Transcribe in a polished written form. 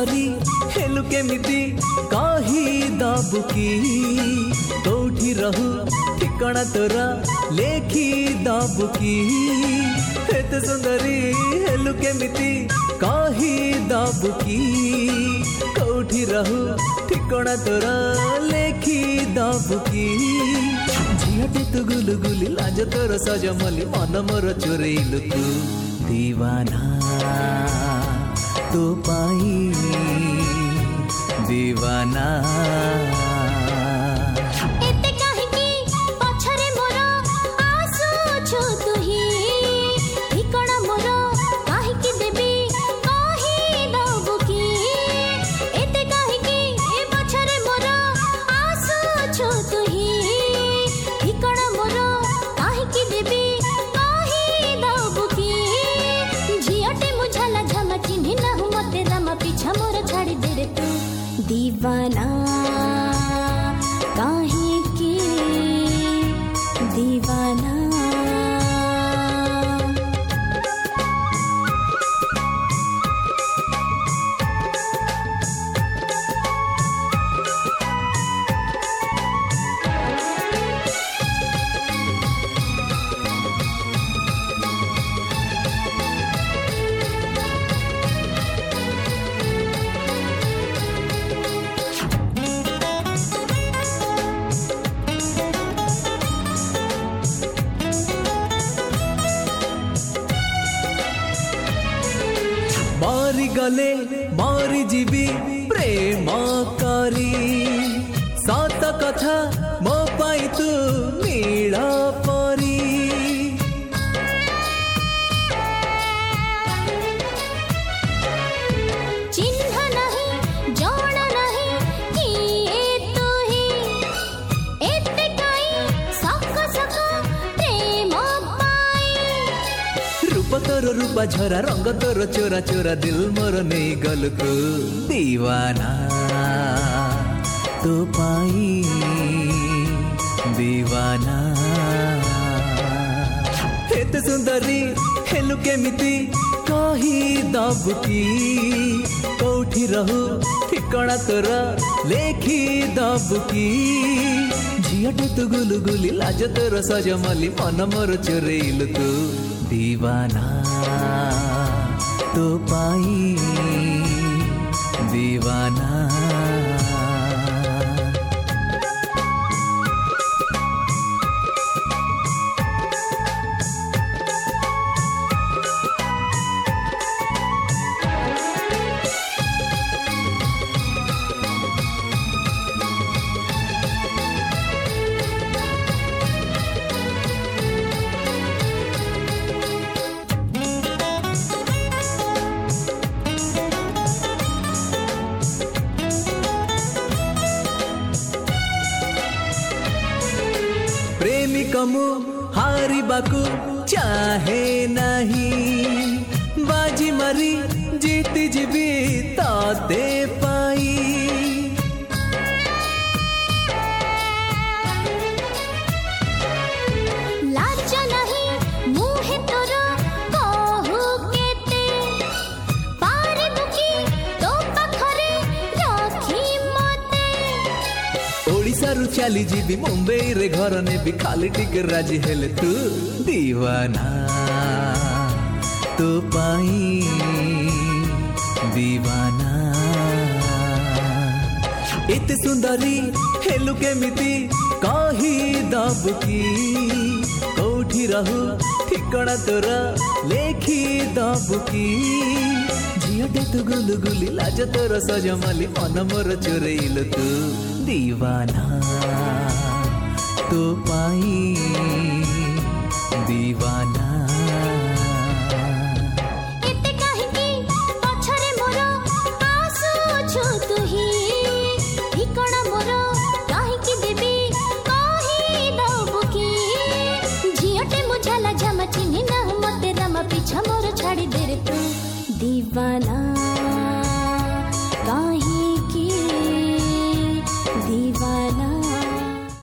सुंदरी हेलु केमिति कही दबु की कोठी रहू ठिकाना तोरा लेखी दबु की एते सुंदरी हेलु केमिति कही दबु की कोठी रहू ठिकाना तोरा लेखी दबु की झियाटे तू गुलुगुली लाज तोर सजमली मन मोर चोरेइलु तू दीवाना तो पाई दीवाना एते काहेकि पछरे मोर आसुछु तुही ठिकाना मोर काहेकि देबी कहि दबु की एते काहेकि पछरे मोर आसुछु तुही ठिकाना मोर काहेकि देबी कहि दबु की झियाटे मुझाला झमा चिन्हि ना मते रामा पीछा मोर छाड़ी दे रे तू दीवाना काहे की दीवाना मारी गले मारी जीवी प्रेम करी सत कथा मो पाई तू नील परी चिन्ह नहीं जान नहीं किए तू ही एते काई सक सक प्रेम पाई रूप तोर रूपा झरा रंग तोर चोरा चोरा दिल मोर नहीं गल को दीवाना तो पाई दीवाना एते सुंदरी हेलु केमिति कही दबु की कोठी रहू ठिकाना तोरा लेखी दबु की झियाटे तू गुलुगुली लाज तोर सजमली मन मोर चोरेइलु तू दीवाना तो पाई दीवाना प्रेमिक मु हारिबाकू चाहे नहीं बाजी मारी जीती जीवी ताते पाई लाज नहीं मुहे तोर कहू केते पारे दुखी तो पाखरे रखी मते ओडिसा रु चली जीवी मुंबई रे घर ने भी खाली टिके राजी हेले तू दीवाना तो पाई दीवाना एते सुंदरी हेलु केमिति कही दबु की कोठी रहू ठिकाना तोरा लेखी दबु की झियाटे तू गुलुगुली लाज तोर सजमली मन मोर चोरेइलु तू दीवाना तो पाई दीवाना एते काहेकि पछरे मोर आसुछु तुही ठिकाना मोर काहेकि देबी कहि दबु की झियाटे मुझाला झमा चिन्हि ना मते रामा पीछा मोर छाड़ी दे रे तू दीवाना काहे की दीवाना।